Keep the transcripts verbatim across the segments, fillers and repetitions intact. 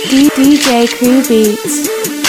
D J Crew Beats.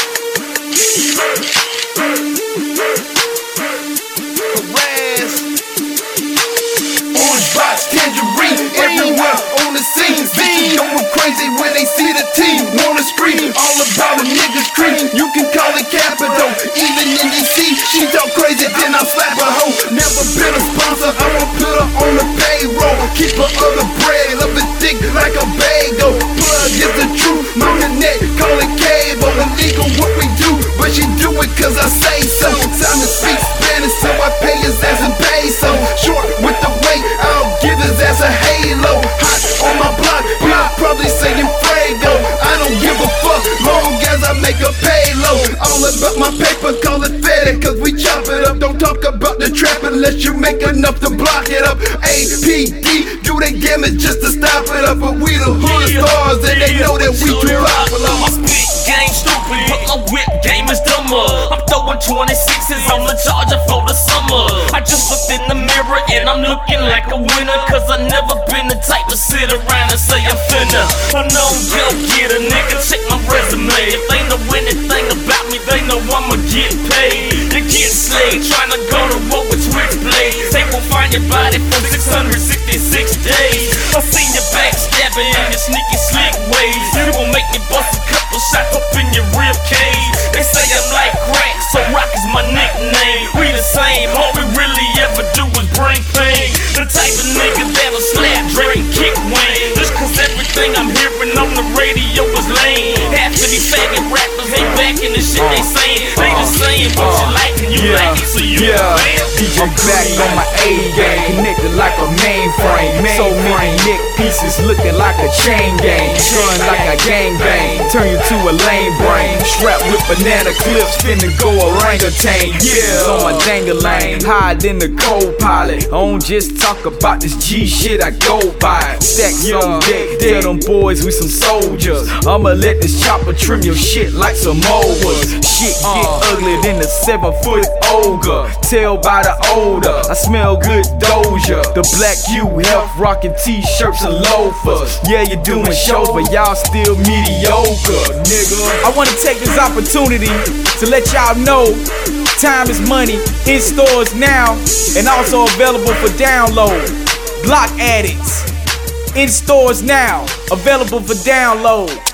Bitches going crazy when they see the team. Wanna scream all about a nigga's cream. You can call it capital. Even in D C, she talk crazy, then I slap a hoe. Never been a sponsor, I won't put her on the payroll. Keep her other bread, love it thick like a bagel. Plug is the truth, my connect, call it cable. Illegal what we do, but she do it cause I say so. Time to speak Spanish, so I pay his ass and peso. Short with the weight, I'll give his ass a halo. Hot on my block, I'll probably saying Fuego. I don't give a fuck, long as I make a payload. All about my paper, call it Fed, cause we chop it up. Don't talk about the trap unless you make enough to block it up. A P D, do they gamut just to stop it up. But we the hood stars and they know that we too popular. My spit game stupid, but my whip game is dumber. I'm throwing twenty-sixes on the charger for the summer. I just looked in the mirror and I'm looking like a winner, cause I never been the type to sit around and say I'm finna. I know go get a nigga, check my resume. If they know anything about me, they know I'ma get paid. You get slayed, trying to go to war with switchblades. They won't find your body for six hundred sixty-six days. I seen your backstabbing in your sneaky slick ways. You gon' make me bust a couple shots up in your rib cage. They say I'm like crack, so rock is my nickname. We the same, all we really ever do is bring pain. The type of nigga that'll slap Drake, kick Wayne. Just cause everything I'm hearing on the radio is lame. Half of these faggot rappers ain't backing the shit they saying. They just saying what you like and you yeah, like it, so you yeah. D J I'm back on my A game, connected like a mainframe. So many neck pieces looking like a chain gang. Showing like a gang bang, turn you to a lame brain. Strapped with banana clips, finna go orangutan. Yeah, on my dang-a-lane, hide in the co-pilot. I don't just talk about this G shit, I go by. Stacks on deck, tell them boys we some soldiers. I'ma let this chopper trim your shit like some mowers. Shit get ugly than a seven foot ogre. Tell by the odor, I smell good Doja. The black you health rocking t-shirts and loafers. Yeah, you're doing shows, but y'all still mediocre, nigga. I wanna take this opportunity to let y'all know time is money, in stores now, and also available for download. Block Addicts, in stores now, available for download.